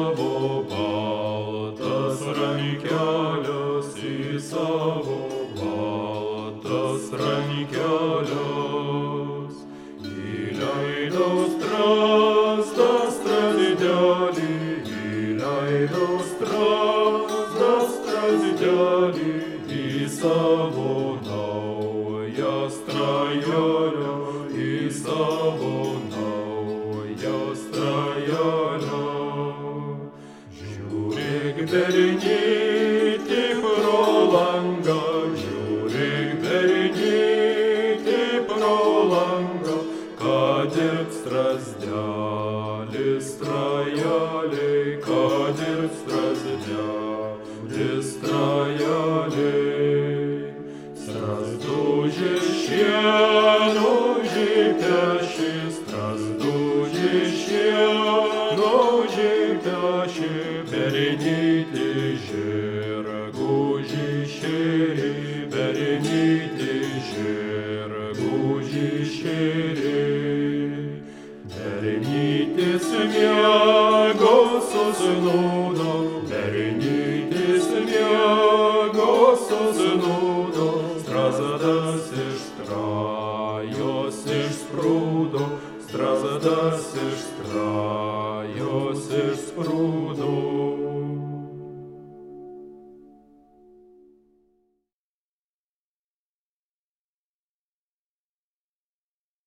savo baltas rankelias, į savo baltas rankelias. Įleidau strazdas strazdelį, įleidau strazdas strazdelį į savo naują strajelę, į savo naują strajelę. Žiūrėk, bernytė pro langą, žiūrėk, bernytė pro langą, kad ir strazdelis strajelei, kad ir strazdelis strajelei. Strazduži šieno žypeši, strazduži šieno žypeši, bernytė žirgų žyšėri, bernytė žirgų žyšėri. Bernytės miego susnū